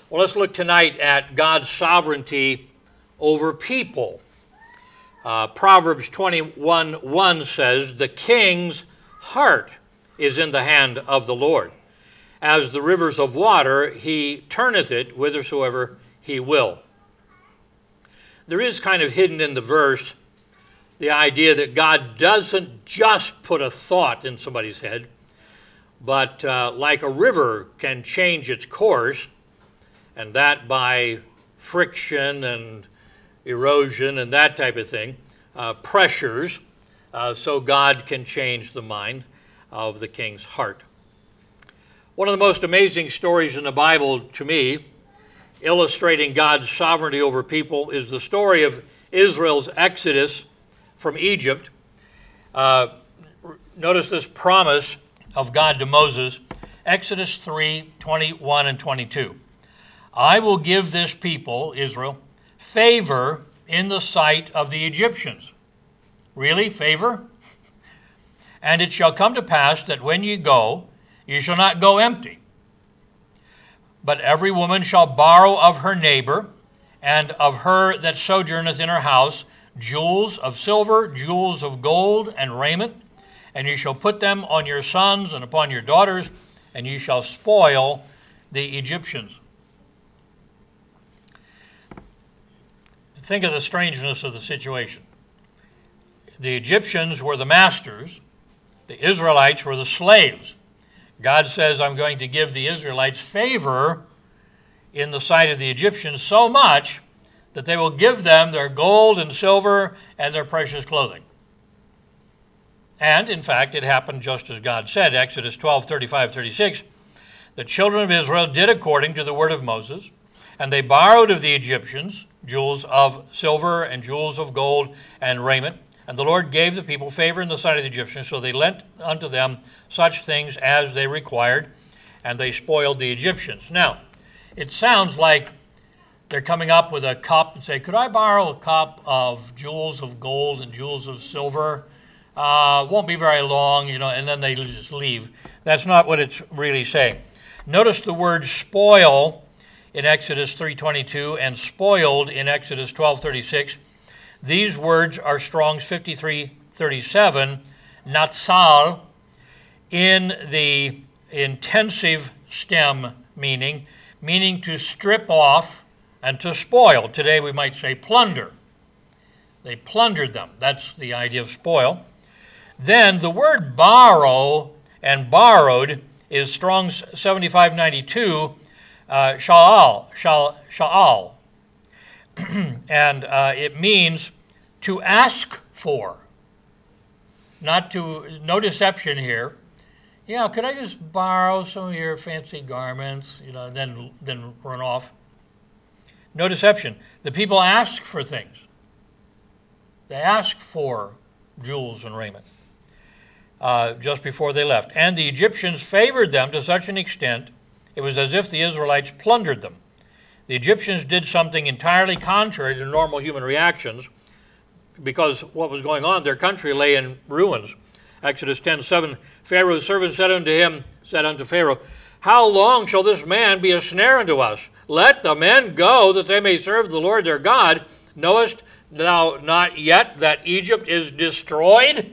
Well, let's look tonight at God's sovereignty over people. Proverbs 21:1 says, "The king's heart is in the hand of the Lord. As the rivers of water, he turneth it whithersoever he will." There is kind of hidden in the verse the idea that God doesn't just put a thought in somebody's head, but like a river can change its course, and that by friction and erosion and that type of thing, pressures, so God can change the mind of the king's heart. One of the most amazing stories in the Bible to me, illustrating God's sovereignty over people, is the story of Israel's exodus from Egypt. Notice this promise of God to Moses, Exodus 3:21 and 22. "I will give this people, Israel, favor in the sight of the Egyptians." Really? Favor? "And it shall come to pass that when ye go, you shall not go empty. But every woman shall borrow of her neighbor, and of her that sojourneth in her house, jewels of silver, jewels of gold, and raiment. And you shall put them on your sons and upon your daughters, and you shall spoil the Egyptians." Think of the strangeness of the situation. The Egyptians were the masters. The Israelites were the slaves. God says, "I'm going to give the Israelites favor in the sight of the Egyptians so much that they will give them their gold and silver and their precious clothing." And, in fact, it happened just as God said. Exodus 12:35-36, "The children of Israel did according to the word of Moses, and they borrowed of the Egyptians jewels of silver and jewels of gold and raiment. And the Lord gave the people favor in the sight of the Egyptians, so they lent unto them such things as they required, and they spoiled the Egyptians." Now, it sounds like they're coming up with a cup and say, "Could I borrow a cup of jewels of gold and jewels of silver? Won't be very long, and then they just leave." That's not what it's really saying. Notice the word spoil in Exodus 3:22 and spoiled in Exodus 12:36. These words are Strong's 53:37, natsal, in the intensive stem meaning to strip off and to spoil. Today we might say plunder. They plundered them. That's the idea of spoil. Then the word borrow and borrowed is Strong's 7592, sha'al. And it means to ask for. No deception here. "Yeah, could I just borrow some of your fancy garments?" And then run off. No deception. The people ask for things. They ask for jewels and raiment just before they left. "And the Egyptians favored them to such an extent, it was as if the Israelites plundered them." The Egyptians did something entirely contrary to normal human reactions, because what was going on, their country lay in ruins. Exodus 10:7, "Pharaoh's servant said unto Pharaoh, How long shall this man be a snare unto us? Let the men go, that they may serve the Lord their God. Knowest thou not yet that Egypt is destroyed?"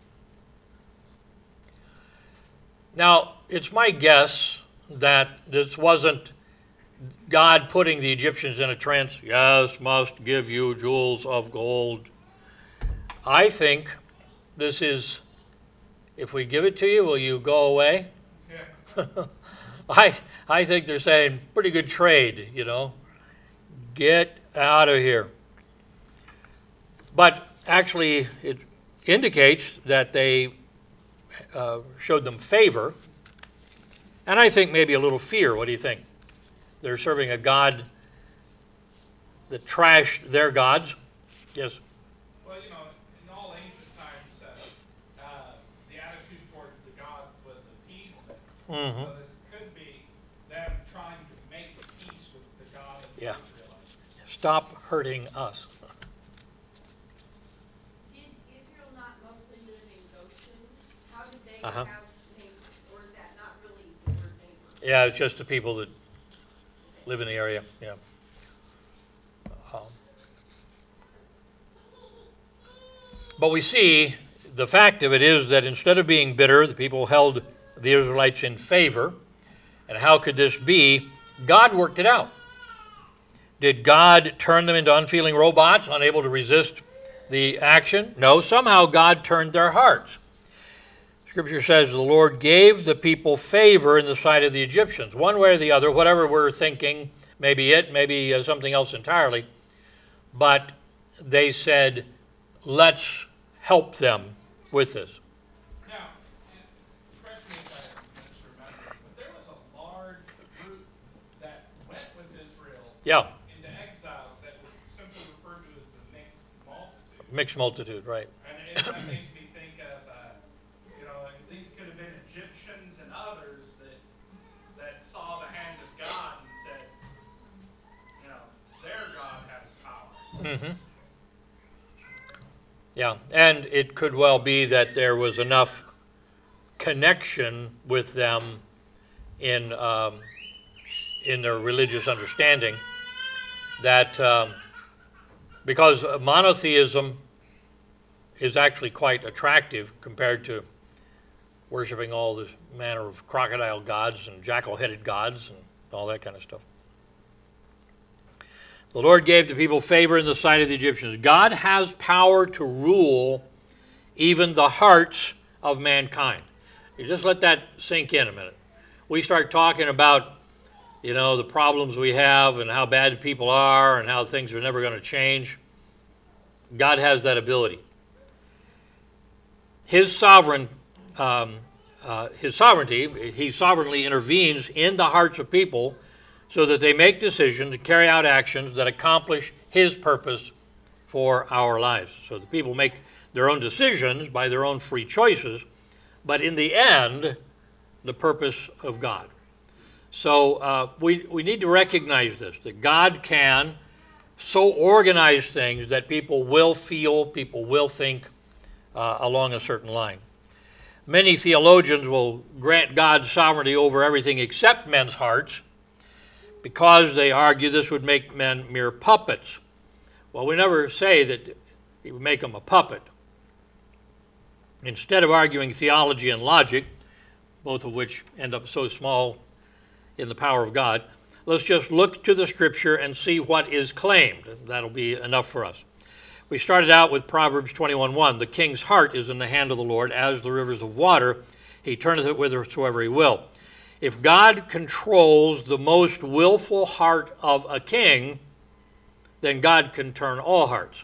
Now, it's my guess that this wasn't God putting the Egyptians in a trance. "Yes, must give you jewels of gold." I think this is, "If we give it to you, will you go away?" Yeah. I think they're saying, pretty good trade, Get out of here. But actually, it indicates that they showed them favor, and I think maybe a little fear. What do you think? They're serving a God that trashed their gods. Yes? Well, in all ancient times, the attitude towards the gods was appeasement. Mm-hmm. So this could be them trying to make peace with the God of the Israelites. Stop hurting us. Did Israel not mostly live in Goshen? How did they have neighbors? Or is that not really their neighbors? Yeah, it's just the people that live in the area, yeah. But we see the fact of it is that instead of being bitter, the people held the Israelites in favor. And how could this be? God worked it out. Did God turn them into unfeeling robots, unable to resist the action? No, somehow God turned their hearts. Scripture says the Lord gave the people favor in the sight of the Egyptians. One way or the other, whatever we're thinking, maybe something else entirely. But they said, let's help them with this. Now, correct me if I misremember, but there was a large group that went with Israel Yeah, into exile that was simply referred to as the mixed multitude. mixed multitude, right. And that makes me think of, like these could have been Egyptians and others that saw the hand of God and said, their God has power. Mm-hmm. Yeah, and it could well be that there was enough connection with them in their religious understanding that because monotheism is actually quite attractive compared to worshiping all this manner of crocodile gods and jackal-headed gods and all that kind of stuff. The Lord gave the people favor in the sight of the Egyptians. God has power to rule even the hearts of mankind. You just let that sink in a minute. We start talking about, the problems we have and how bad people are and how things are never going to change. God has that ability. His sovereignty, he sovereignly intervenes in the hearts of people so that they make decisions and carry out actions that accomplish his purpose for our lives. So the people make their own decisions by their own free choices, but in the end, the purpose of God. So we need to recognize this, that God can so organize things that people will feel, people will think along a certain line. Many theologians will grant God's sovereignty over everything except men's hearts, because they argue this would make men mere puppets. Well, we never say that he would make them a puppet. Instead of arguing theology and logic, both of which end up so small in the power of God, let's just look to the Scripture and see what is claimed. That'll be enough for us. We started out with Proverbs 21:1. The king's heart is in the hand of the Lord, as the rivers of water. He turneth it whithersoever he will. If God controls the most willful heart of a king, then God can turn all hearts.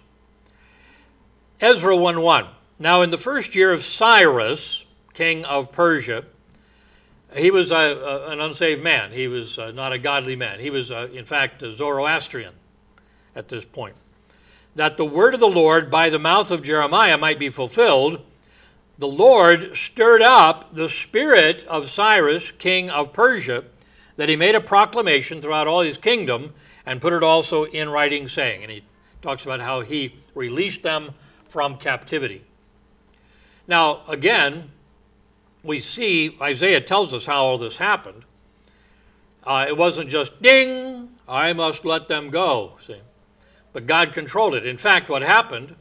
Ezra 1:1. Now in the first year of Cyrus, king of Persia, he was an unsaved man. He was not a godly man. He was, in fact, a Zoroastrian at this point. That the word of the Lord by the mouth of Jeremiah might be fulfilled, the Lord stirred up the spirit of Cyrus, king of Persia, that he made a proclamation throughout all his kingdom and put it also in writing, saying, and he talks about how he released them from captivity. Now, again, we see Isaiah tells us how all this happened. It wasn't just, ding, I must let them go, see. But God controlled it. In fact, what happened,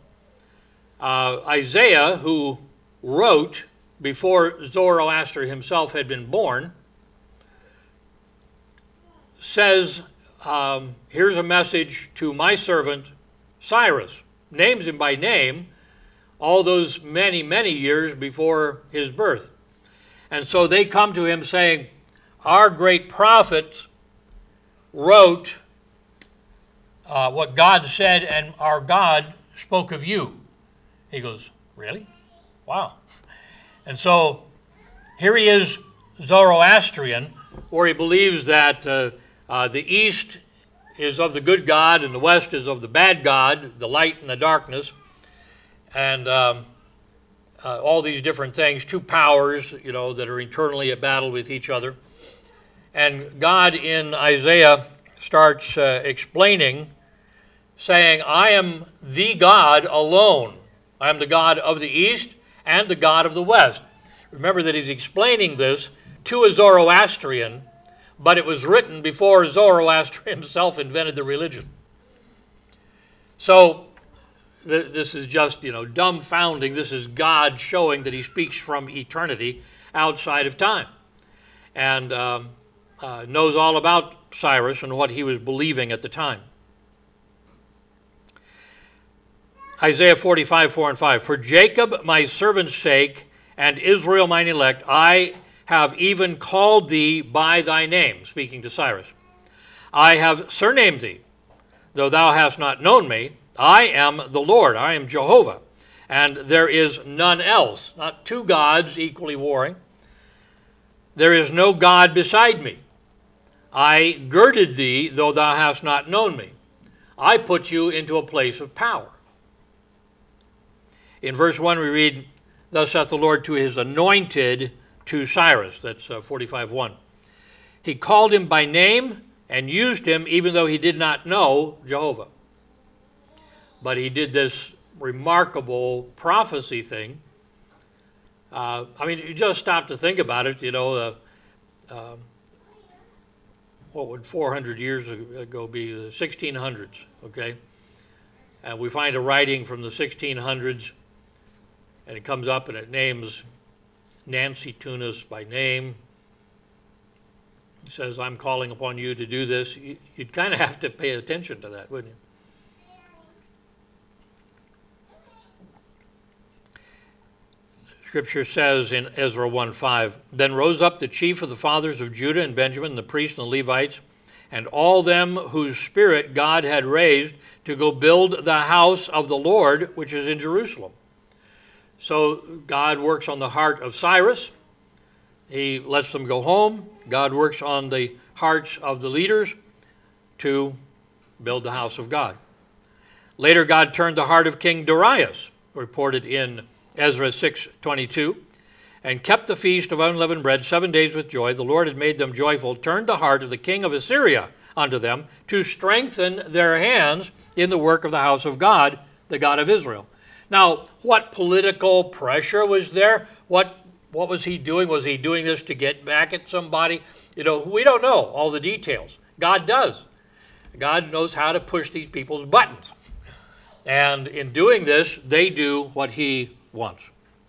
Isaiah, who wrote before Zoroaster himself had been born, says, here's a message to my servant Cyrus. Names him by name all those many, many years before his birth. And so they come to him saying, our great prophet wrote what God said, and our God spoke of you. He goes, really? Wow. And so here he is, Zoroastrian, where he believes that the east is of the good God and the west is of the bad God, the light and the darkness, and all these different things, two powers, that are eternally at battle with each other. And God in Isaiah starts explaining, saying, I am the God alone. I am the God of the east and the God of the west. Remember that he's explaining this to a Zoroastrian, but it was written before Zoroaster himself invented the religion. So this is just, dumbfounding. This is God showing that he speaks from eternity outside of time, and knows all about Cyrus and what he was believing at the time. Isaiah 45, 4 and 5. For Jacob my servant's sake, and Israel mine elect, I have even called thee by thy name, speaking to Cyrus. I have surnamed thee, though thou hast not known me. I am the Lord, I am Jehovah, and there is none else. Not two gods equally warring. There is no God beside me. I girded thee, though thou hast not known me. I put you into a place of power. In verse 1 we read, Thus saith the Lord to his anointed, to Cyrus. That's 45:1. He called him by name and used him even though he did not know Jehovah. But he did this remarkable prophecy thing. You just stop to think about it. What would 400 years ago be? The 1600s, okay? And we find a writing from the 1600s, and it comes up and it names Nancy Tunis by name. It says, I'm calling upon you to do this. You'd kind of have to pay attention to that, wouldn't you? Scripture says in Ezra 1:5, Then rose up the chief of the fathers of Judah and Benjamin, the priests and the Levites, and all them whose spirit God had raised to go build the house of the Lord, which is in Jerusalem. So God works on the heart of Cyrus. He lets them go home. God works on the hearts of the leaders to build the house of God. Later, God turned the heart of King Darius, reported in Ezra 6:22, and kept the feast of unleavened bread 7 days with joy. The Lord had made them joyful, turned the heart of the king of Assyria unto them, to strengthen their hands in the work of the house of God, the God of Israel. Now, what political pressure was there? What was he doing? Was he doing this to get back at somebody? We don't know all the details. God does. God knows how to push these people's buttons. And in doing this, they do what he wants.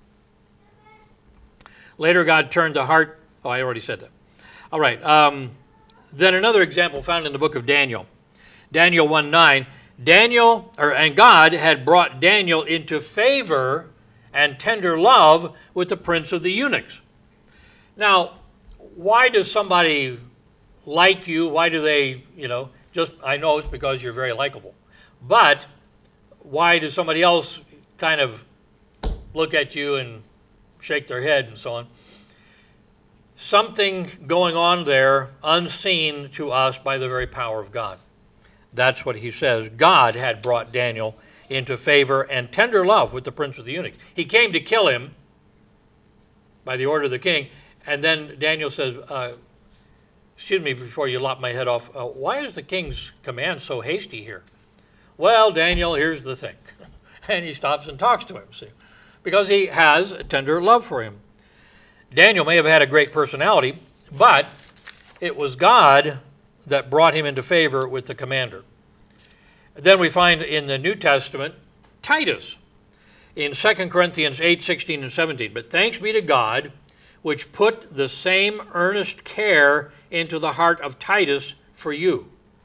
Later, God turned the heart. Oh, I already said that. All right. Then another example found in the book of Daniel. Daniel 1:9. And God had brought Daniel into favor and tender love with the prince of the eunuchs. Now, why does somebody like you? Why do they, I know it's because you're very likable. But why does somebody else kind of look at you and shake their head and so on? Something going on there unseen to us by the very power of God. That's what he says. God had brought Daniel into favor and tender love with the prince of the eunuchs. He came to kill him by the order of the king, and then Daniel says, excuse me, before you lop my head off, why is the king's command so hasty here? Well, Daniel, here's the thing. And he stops and talks to him, see, because he has a tender love for him. Daniel may have had a great personality, but it was God that brought him into favor with the commander. Then we find in the New Testament, Titus, in 2 Corinthians 8:16 and 17. But thanks be to God, which put the same earnest care into the heart of Titus for you.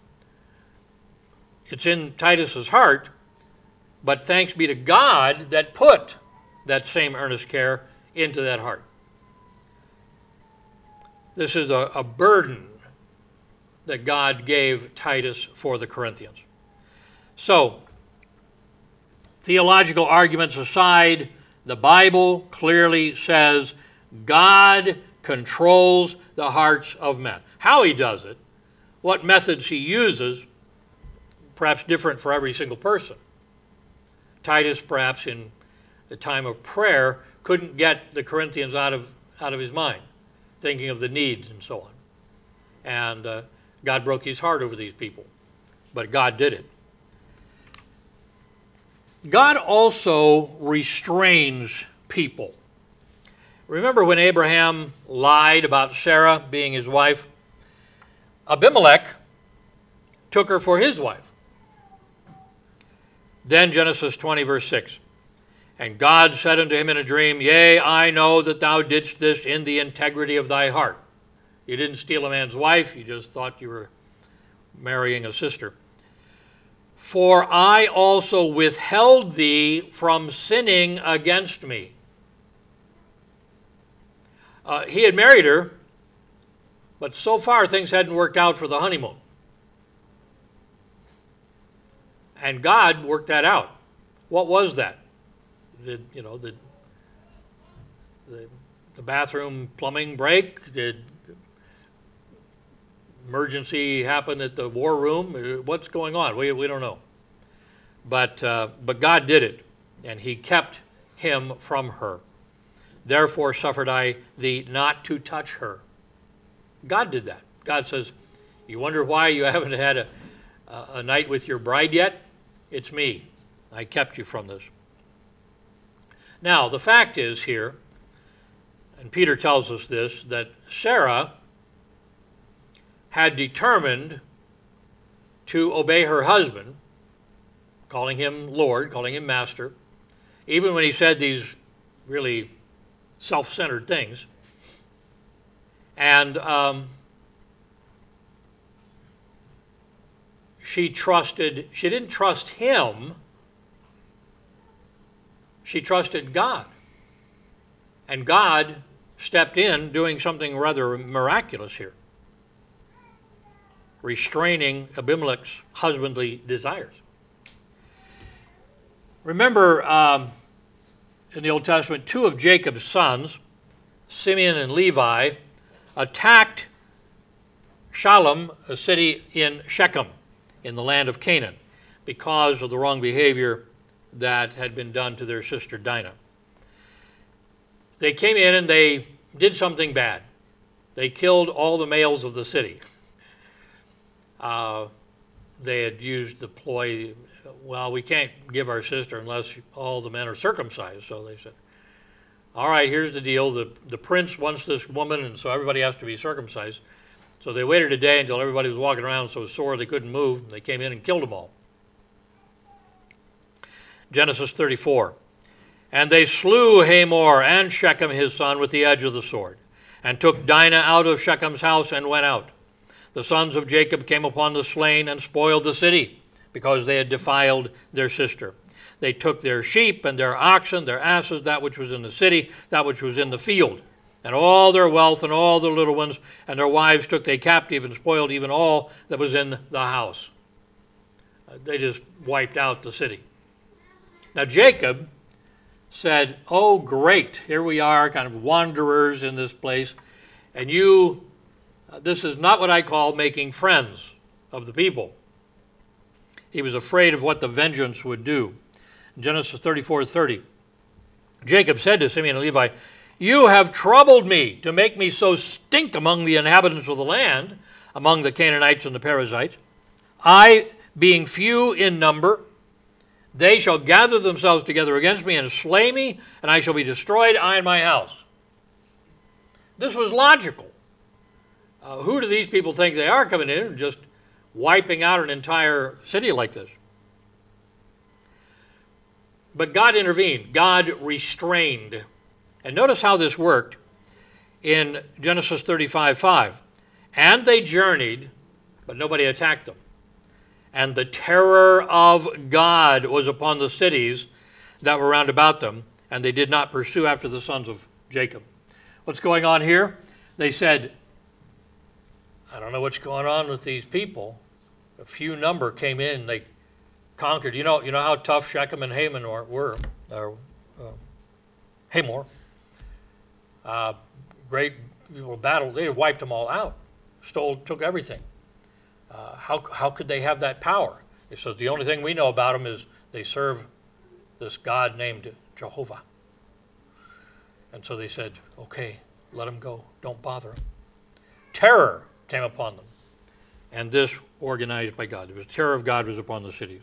It's in Titus's heart, but thanks be to God that put that same earnest care into that heart. This is a burden that God gave Titus for the Corinthians. So, theological arguments aside, the Bible clearly says God controls the hearts of men. How he does it, what methods he uses, perhaps different for every single person. Titus, perhaps in the time of prayer, couldn't get the Corinthians out of his mind, thinking of the needs and so on. And God broke his heart over these people, but God did it. God also restrains people. Remember when Abraham lied about Sarah being his wife? Abimelech took her for his wife. Then Genesis 20, verse 6. And God said unto him in a dream, Yea, I know that thou didst this in the integrity of thy heart. You didn't steal a man's wife, you just thought you were marrying a sister. For I also withheld thee from sinning against me. He had married her, but so far things hadn't worked out for the honeymoon. And God worked that out. What was that? Did the bathroom plumbing break? Did emergency happen at the war room? What's going on? We don't know. But God did it, and he kept him from her. Therefore suffered I thee not to touch her. God did that. God says, you wonder why you haven't had a night with your bride yet? It's me. I kept you from this. Now, the fact is here, and Peter tells us this, that Sarah had determined to obey her husband, calling him Lord, calling him Master, even when he said these really self-centered things. And she didn't trust him, she trusted God. And God stepped in doing something rather miraculous here, restraining Abimelech's husbandly desires. Remember, in the Old Testament, two of Jacob's sons, Simeon and Levi, attacked Shalem, a city in Shechem, in the land of Canaan, because of the wrong behavior that had been done to their sister Dinah. They came in and they did something bad. They killed all the males of the city. They had used the ploy, well, we can't give our sister unless all the men are circumcised. So they said, all right, here's the deal. The prince wants this woman, and so everybody has to be circumcised. So they waited a day until everybody was walking around so sore they couldn't move. And they came in and killed them all. Genesis 34. And they slew Hamor and Shechem his son with the edge of the sword, and took Dinah out of Shechem's house and went out. The sons of Jacob came upon the slain and spoiled the city, because they had defiled their sister. They took their sheep and their oxen, their asses, that which was in the city, that which was in the field, and all their wealth and all their little ones, and their wives took they captive and spoiled even all that was in the house. They just wiped out the city. Now Jacob said, oh great, here we are, kind of wanderers in this place, and this is not what I call making friends of the people. He was afraid of what the vengeance would do. In Genesis 34:30, Jacob said to Simeon and Levi, you have troubled me to make me so stink among the inhabitants of the land, among the Canaanites and the Perizzites. I, being few in number, they shall gather themselves together against me and slay me, and I shall be destroyed, I and my house. This was logical. Who do these people think they are coming in and just wiping out an entire city like this? But God intervened. God restrained. And notice how this worked in Genesis 35:5. And they journeyed, but nobody attacked them. And the terror of God was upon the cities that were round about them, and they did not pursue after the sons of Jacob. What's going on here? They said, I don't know what's going on with these people. A few number came in, they conquered. You know how tough Shechem and Hamor were. Hamor. Great battle. They wiped them all out. Took everything. How could they have that power? He says the only thing we know about them is they serve this God named Jehovah. And so they said, okay, let them go. Don't bother them. Terror came upon them. And this organized by God. The terror of God was upon the cities.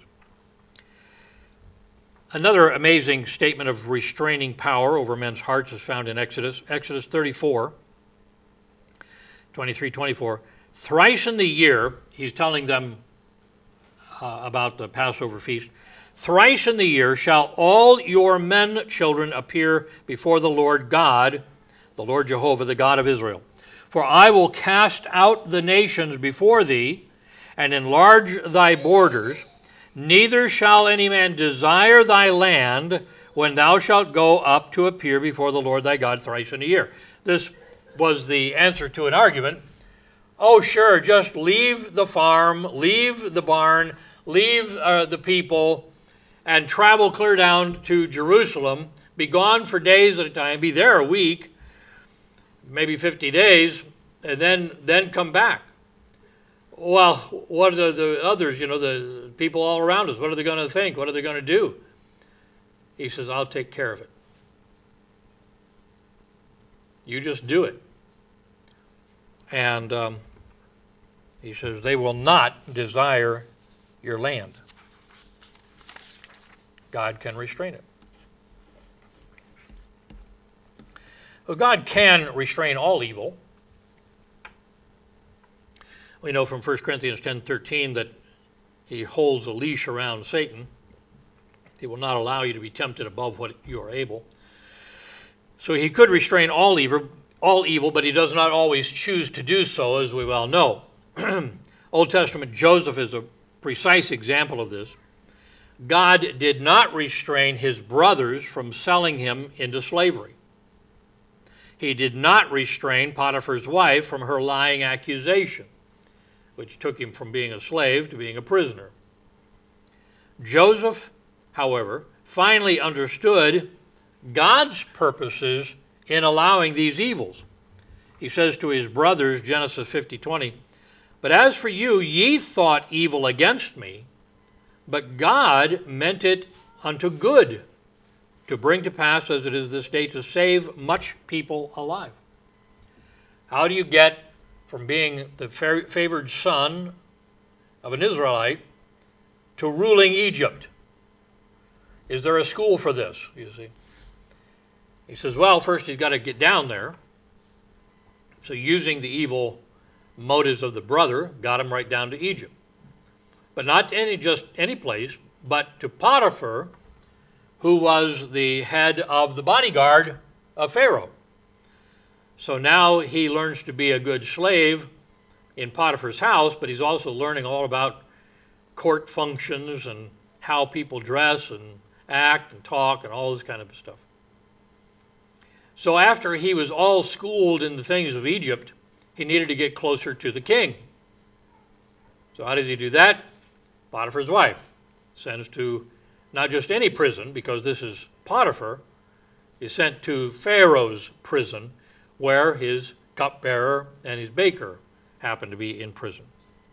Another amazing statement of restraining power over men's hearts is found in Exodus. Exodus 34, 23-24. thrice in the year, he's telling them about the Passover feast, thrice in the year shall all your men children appear before the Lord God, the Lord Jehovah, the God of Israel. For I will cast out the nations before thee, and enlarge thy borders. Neither shall any man desire thy land when thou shalt go up to appear before the Lord thy God thrice in a year. This was the answer to an argument. Oh, sure, just leave the farm, leave the barn, leave the people, and travel clear down to Jerusalem. Be gone for days at a time, be there a week, maybe 50 days, and then come back. Well, what are the others, the people all around us? What are they going to think? What are they going to do? He says, I'll take care of it. You just do it. And he says, they will not desire your land. God can restrain it. Well, God can restrain all evil. We know from 1 Corinthians 10:13 that he holds a leash around Satan. He will not allow you to be tempted above what you are able. So he could restrain all evil, but he does not always choose to do so, as we well know. Old Testament Joseph is a precise example of this. God did not restrain his brothers from selling him into slavery. He did not restrain Potiphar's wife from her lying accusation, which took him from being a slave to being a prisoner. Joseph, however, finally understood God's purposes in allowing these evils. He says to his brothers, Genesis 50:20, but as for you, ye thought evil against me, but God meant it unto good, to bring to pass as it is this day, to save much people alive. How do you get from being the favored son of an Israelite to ruling Egypt? Is there a school for this, you see? He says, well, first he's got to get down there. So using the evil motives of the brother got him right down to Egypt. But not to just any place, but to Potiphar, who was the head of the bodyguard of Pharaoh. So now he learns to be a good slave in Potiphar's house, but he's also learning all about court functions and how people dress and act and talk and all this kind of stuff. So after he was all schooled in the things of Egypt, he needed to get closer to the king. So how does he do that? Potiphar's wife sends to not just any prison, because this is Potiphar, is sent to Pharaoh's prison, where his cupbearer and his baker happen to be in prison.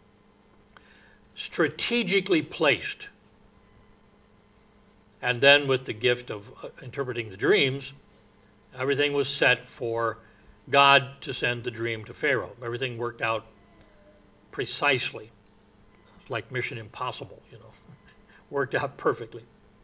Strategically placed. And then with the gift of interpreting the dreams, everything was set for God to send the dream to Pharaoh. Everything worked out precisely. It's like Mission Impossible, Worked out perfectly.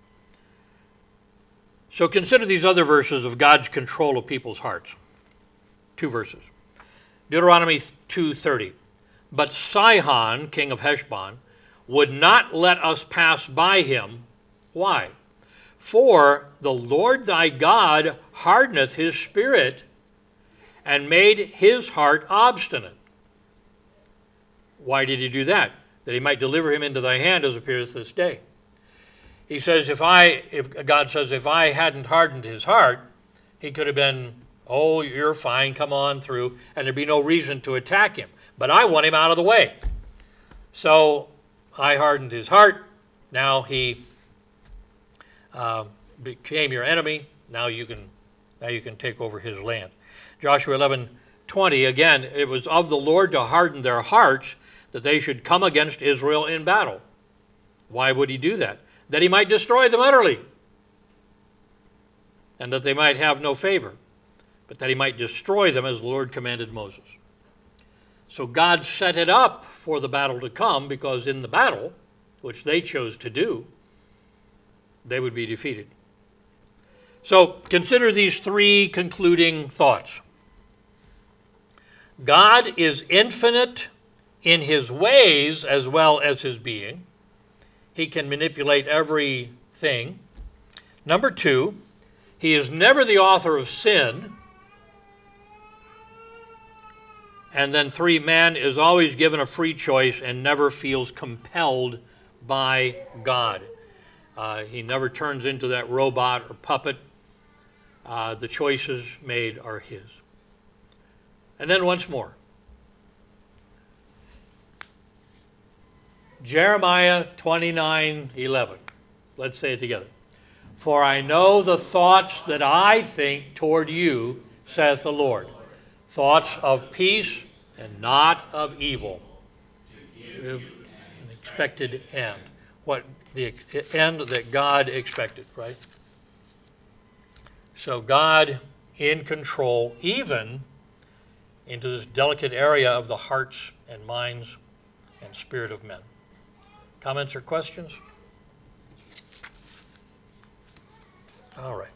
So consider these other verses of God's control of people's hearts. 2 verses. Deuteronomy 2:30. But Sihon, king of Heshbon, would not let us pass by him. Why? For the Lord thy God hardeneth his spirit, and made his heart obstinate. Why did he do that? That he might deliver him into thy hand, as appears this day. He says, God says, if I hadn't hardened his heart, he could have been, oh, you're fine, come on through, and there'd be no reason to attack him. But I want him out of the way. So I hardened his heart. Now he became your enemy. Now you can take over his land. Joshua 11:20, again, it was of the Lord to harden their hearts, that they should come against Israel in battle. Why would he do that? That he might destroy them utterly, and that they might have no favor, but that he might destroy them as the Lord commanded Moses. So God set it up for the battle to come, because in the battle, which they chose to do, they would be defeated. So consider these 3 concluding thoughts. God is infinite in his ways as well as his being. He can manipulate everything. Number two, he is never the author of sin. And then three, man is always given a free choice and never feels compelled by God. He never turns into that robot or puppet. The choices made are his. And then once more, Jeremiah 29:11. Let's say it together. For I know the thoughts that I think toward you, saith the Lord, thoughts of peace and not of evil. An expected end. What the end that God expected, right? So God in control, even into this delicate area of the hearts and minds and spirit of men. Comments or questions? All right.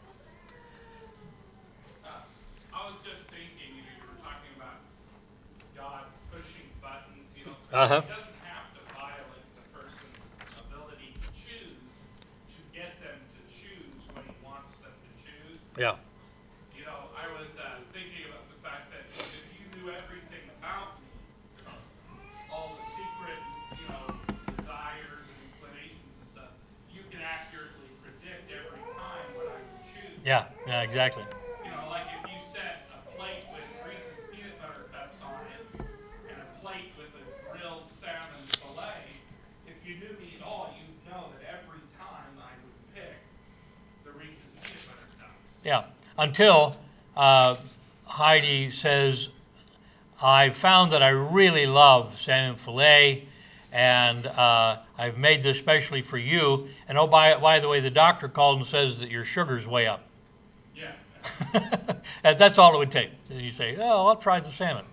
I was just thinking, you were talking about God pushing buttons, Uh-huh. It doesn't have to violate the person's ability to choose to get them to choose when he wants them to choose. Yeah. I was thinking about the fact that if you knew everything about me, all the secret, desires and inclinations and stuff, you can accurately predict every time what I would choose. Yeah, exactly. Like if you set a plate with Reese's peanut butter cups on it and a plate with a grilled salmon fillet, if you knew me at all, you'd know that every time I would pick the Reese's peanut butter cups. Yeah. Until Heidi says, I found that I really love salmon fillet, and I've made this specially for you. And oh, by the way, the doctor called and says that your sugar's way up. Yeah. And that's all it would take. And you say, oh, I'll try the salmon.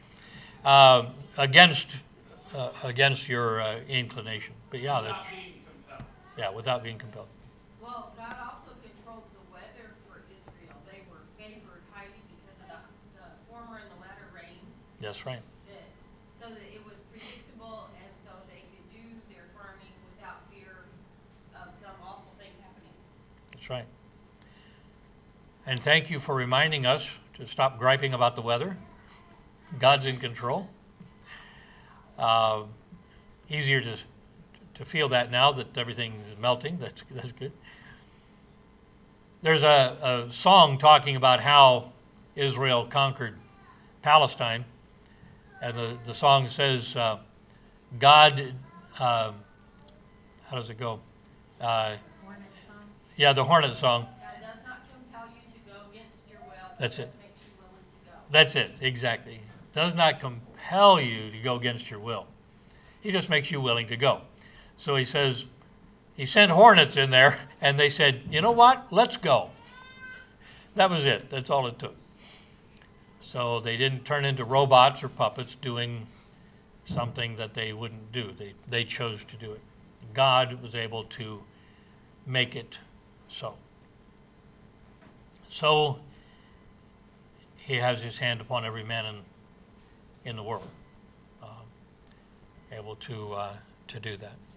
Against your inclination. But yeah, that's Without being compelled. without being compelled. Well, God also controlled the weather for Israel. They were favored highly because of the former and the latter rains. That's right. So that it was predictable, and so they could do their farming without fear of some awful thing happening. That's right. And thank you for reminding us to stop griping about the weather. God's in control. Easier to feel that now that everything is melting. That's good. There's a song talking about how Israel conquered Palestine, and the song says, God, how does it go? Hornet song. Yeah, the Hornet song. God does not compel you to go against your will. That's but it. just makes you willing to go. That's it, exactly. Does not compel you to go against your will. He just makes you willing to go. So he says, he sent hornets in there, and they said, you know what? Let's go. That was it. That's all it took. So they didn't turn into robots or puppets doing something that they wouldn't do. They chose to do it. God was able to make it so. So he has his hand upon every man in the world, able to do that.